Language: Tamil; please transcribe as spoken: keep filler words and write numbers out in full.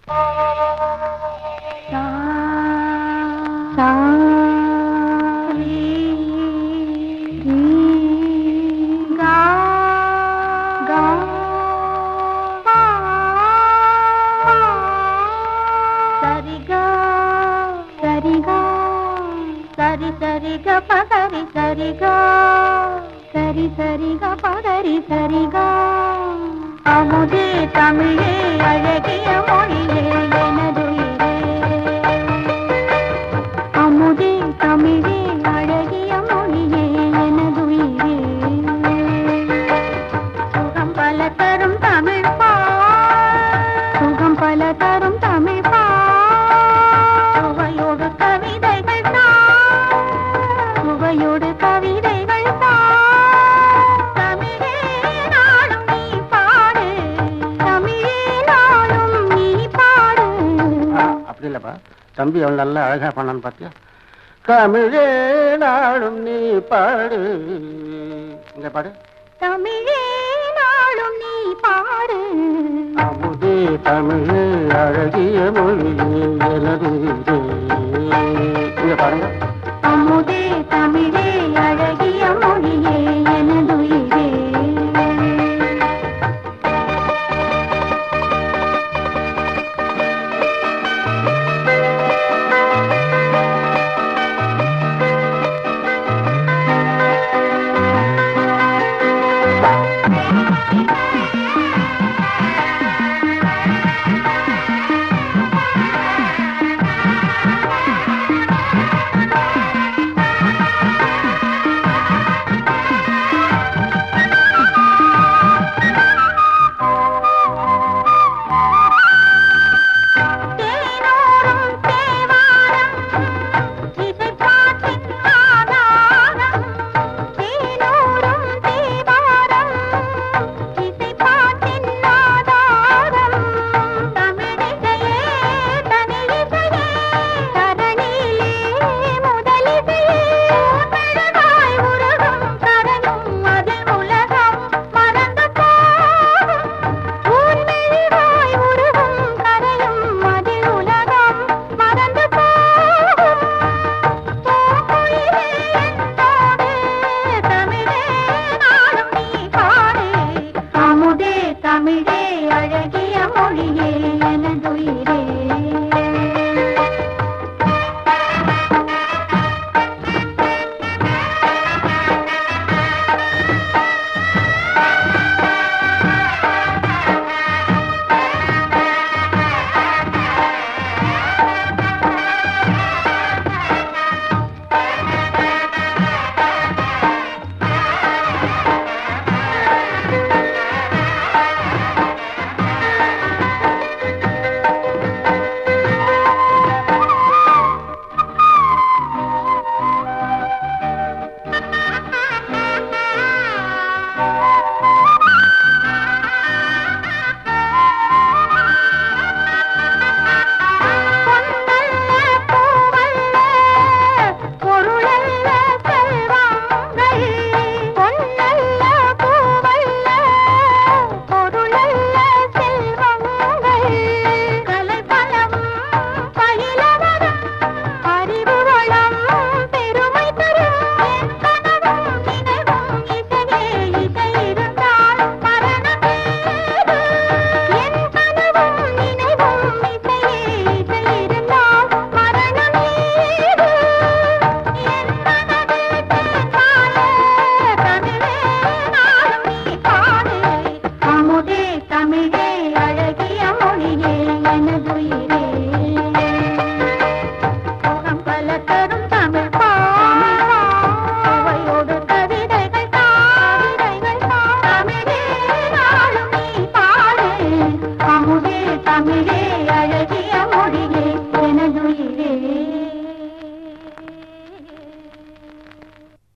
சரி சரி க பகரி சரிகா சரி சரி க பகரி சரிகா அமுதே தமிழே அழகிய மொழியே எனதுயிரே அமுதே தமிழே அழகிய மொழியே எனதுயிரே சுகம் பல தரும் தமிழ் பா சுகம் பல தரும் தமிழ் பா சுவையோடு கவிதைகள் சுவையோடு கவிதைகள் தமிழே நாளும் நீ பாடு தமிழே நாளும் நீ பாடு. அப்படி இல்லப்பா, தம்பி அவன் நல்லா அழகா பண்ணான்னு பாத்தியா? தமிழே நாளும் நீ பாடு. இங்க பாடு. தமிழே நாளும் நீ பாடு. அமுதே தமிழே அழகிய மொழியே எனது. இங்க பாருங்க. அமுதே தமிழே